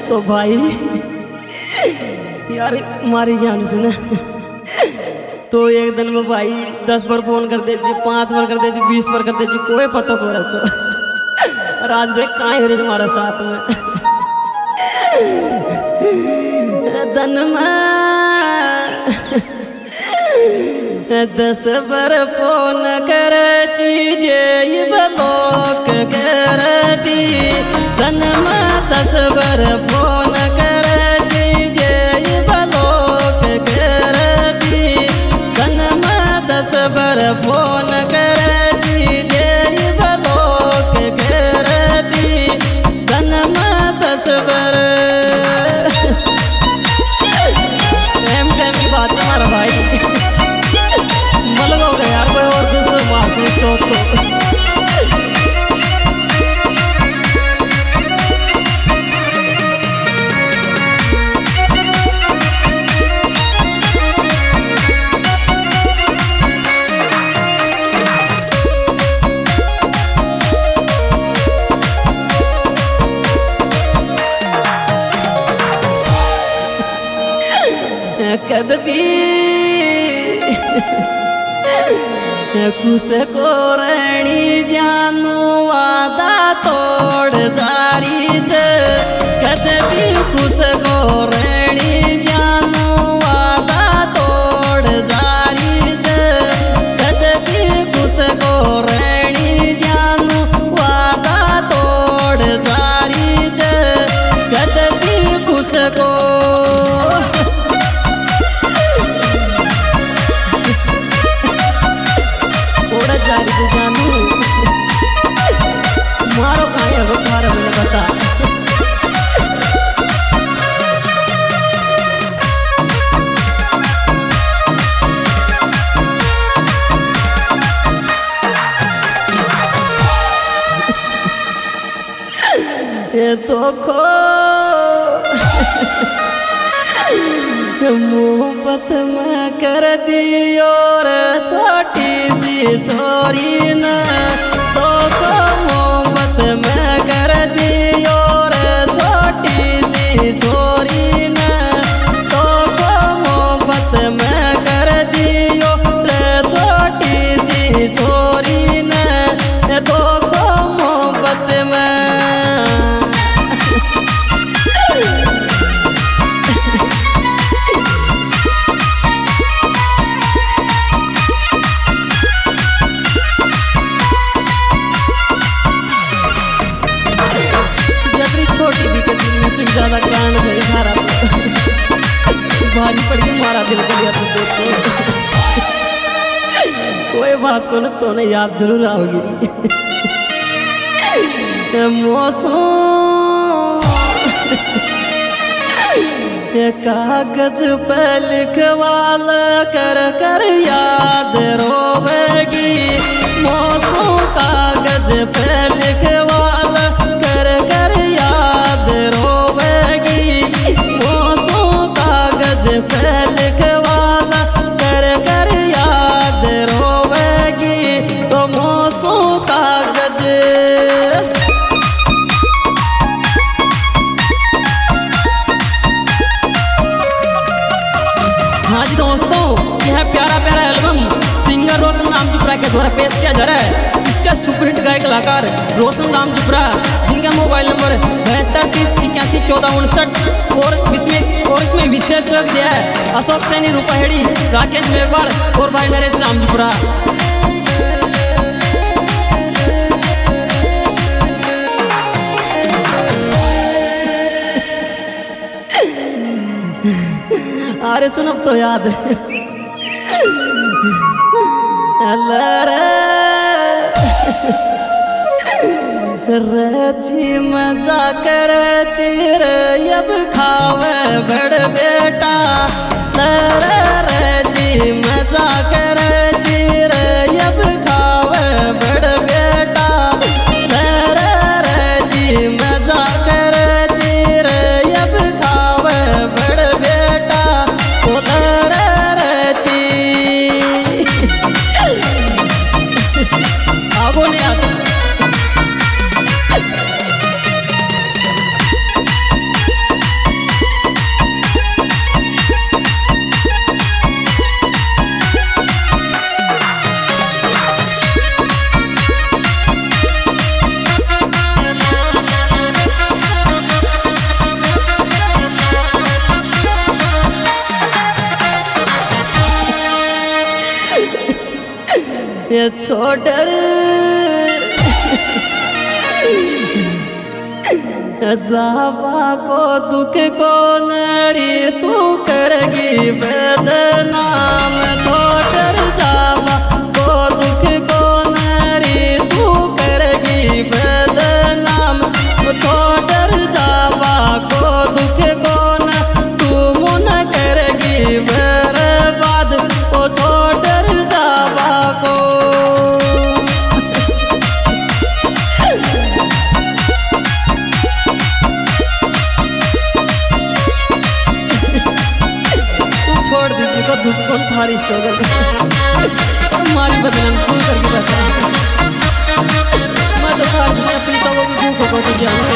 तो भाई यार मारी जान सुने तो एक दिन में भाई 10 बार फोन कर दे 5 बार कर दे 20 बार कर दे कोई पता को रचो राज देख कहाँ है हमारे साथ में धन में 10 बार फोन कर चीजे ब्लॉक कर दी धन में 10 बार फोन कर चीजे ब्लॉक कर दी धन में 10 बार फोन कर चीजे ब्लॉक कर दी धन में 10 बार टाइम की बात है हमारा भाई मलग हो गया यार कोई और दूसरे बात में सोच लो कदबी खुश को रणी जानू वादा तोड़ जारी छ कदबी खुश को रणी जानू वादा तोड़ जारी छ कदबी खुश को रणी जानू वादा तोड़ जारी छ कदबी खुश को जानू मारो कहाँ है वो तुम्हारा मुझे बता ये तो खो मोहब्बत में कर दी और छोटी सी छोरी न तो मोहब्बत में कर दी और छोटी सी छोरी न तो मोहब्बत में कर दी और छोटी सी छोरी न तो मोहब्बत में ज्यादा कांड गई मारा भारी पड़ी मारा दिल को लिया तो देखो कोई बात को न तो ने याद जरूर आओगी मौसम ये कागज पे लिखवाल कर कर याद रोवेगी मौसम कागज पे लिखवाल कर कर याद रोवेगी मौसम कागज पे लिखवाला कर कर याद रोवेगी तो मौसम कागज हाँ जी दोस्तों यह प्यारा प्यारा एल्बम सिंगर रोशन रामजुपरा के द्वारा पेश किया जा रहा है। इसका सुपरहिट गायक कलाकार रोशन रामजुपरा जिनका मोबाइल नंबर 7230811459 और इसमें विशेष सहयोग दिया है अशोक सैनी रूपाहेड़ी राकेश मेघवाड़ और भाई नरेश रामजुपरा। अरे सुनो तो याद रची मजा कर चिर अब खावे बड़ बेटा रची मजा कर चिर अब खावे बड़ बेटा रची मजा कर चिर अब खावे बड़ बेटा उधर रची आगो नहीं आता ये छोटर जावा को दुख को नरी तू करगी बदनाम छोटर जावा को दुख को नरी तू करगी बदनाम छोटर जावा को दुख को न तू मुन करगी बर्बाद ओ छोटर जावा को छोड़ दीजिए को दुख कौन थारी स्ट्रगल हमारी बदनाम क्यों करके बैठा मैं तो आज में अपनी सबों की भूखों को तो जानू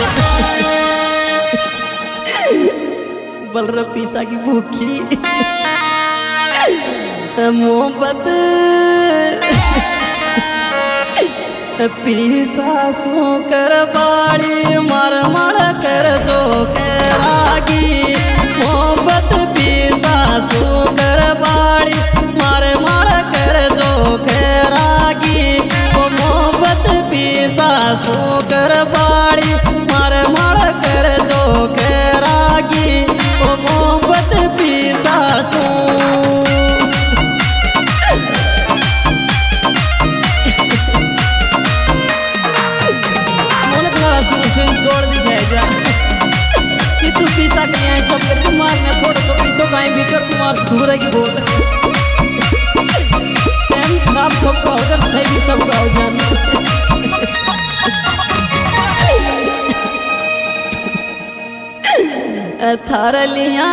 बलर पीसा की भूखी मोहब्बत पीसा सो कर बाड़ी मार मार कर जो करागी मोहब्बत पीसा सो कर बाड़ी मार मार कर जो करागी वो मोहब्बत पीसा सो कर बाड़ी मार मार कर जो करागी वो मोहब्बत पीसा सो तोड़ दिखाएगा कि तू पीसा के लिए सब कर तुम्हार में थोड़ा तो पीसो काहे भीतर तुम्हार दूर है की बोल टाइम खराब सब का उधर सही भी सब का जान थार लिया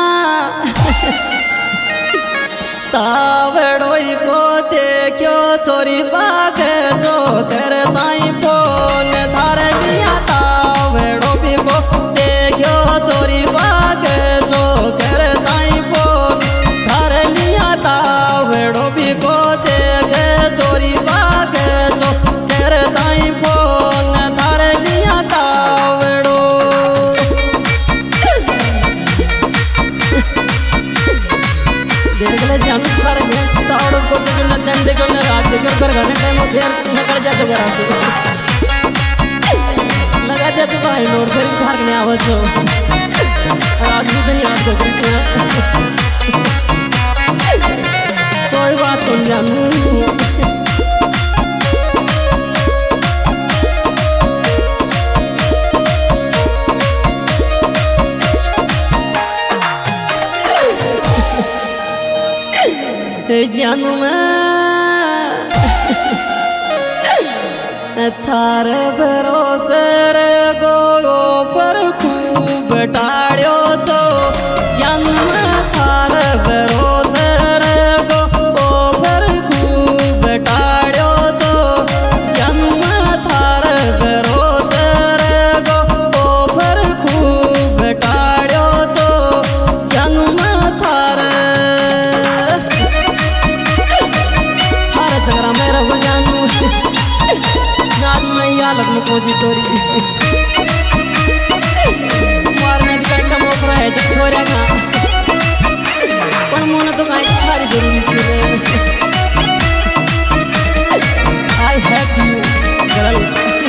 तावड़ोई को देखो चोरी बाग जो कर ताई फोन थार लिया तावड़ो भी को देखो चोरी बाग जो कर ताई फोन थार लिया तावड़ो भी को देख चोरी बाग जो कर ताई फोन थार लिया तावड़ो देख ले जानू थार गए तावड़ो को देखो न दिन देखो न रात देखो घर गाने टाइम हो गया निकल जाते घर से लगा जाते भाई नोट फिर भागने आवाज हो आज भी नहीं आज कोई बात नहीं जानू जानू मैं थार भरोसे गो पर खूब टाड़्यो छो जानू मैं थार भरोसे गो पर खूब टाड़्यो छो जानू मैं थार भरोसे गो पर खूब टाड़्यो छो जानू मैं थार झगड़ा में रहो जानू नाद में या लगन कोजी तोरी मारने की बैठा मोकरा है जब छोरा का पर मोने तो काई सारी जरूरी थी आई हैव यू गर्ल